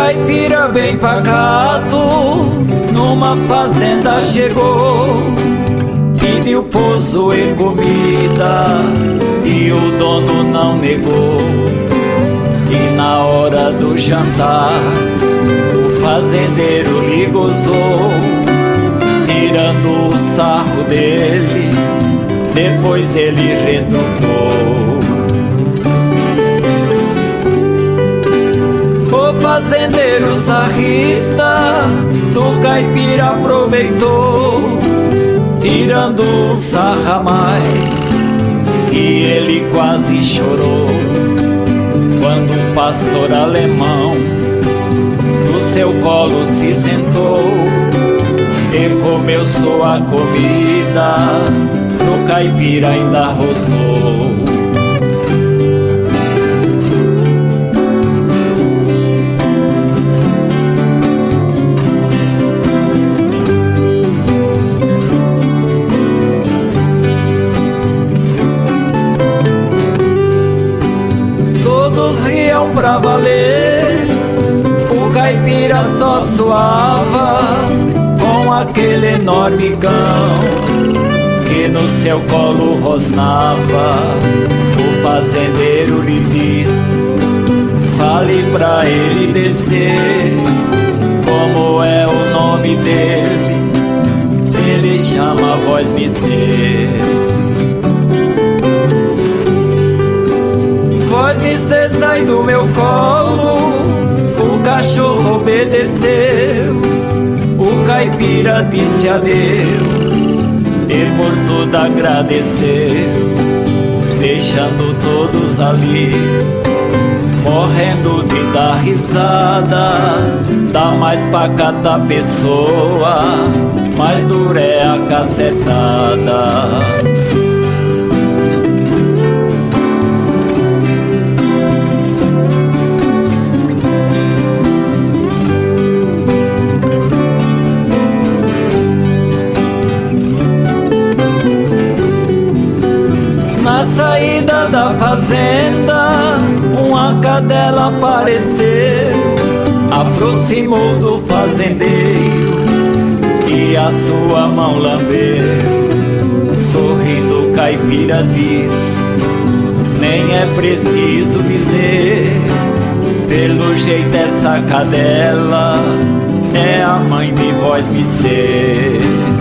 caipira bem pacato numa fazenda chegou, pediu pouso e comida e o dono não negou. E na hora do jantar o fazendeiro lhe gozou, tirando o sarro dele, depois ele retrucou. O fazendeiro sarrista do caipira aproveitou, tirando um sarro a mais, e ele quase chorou quando um pastor alemão no seu colo se sentou e comeu sua comida, pro caipira ainda rosnou. Todos riam pra valer, o caipira só suava com aquele enorme cão que no seu colo rosnava. O fazendeiro lhe diz: fale pra ele descer, como é o nome dele? Ele chama Voz Missê. Voz Missê, sai do meu colo. O cachorro obedeceu, o caipira disse adeus e por tudo agradeceu, deixando todos ali morrendo de dar risada. Da mais pacata pessoa, mais dura é a cacetada. Na saída da fazenda, uma cadela apareceu, aproximou do fazendeiro e a sua mão lambeu. Sorrindo o caipira diz: nem é preciso dizer, pelo jeito essa cadela é a mãe de Voz Missê.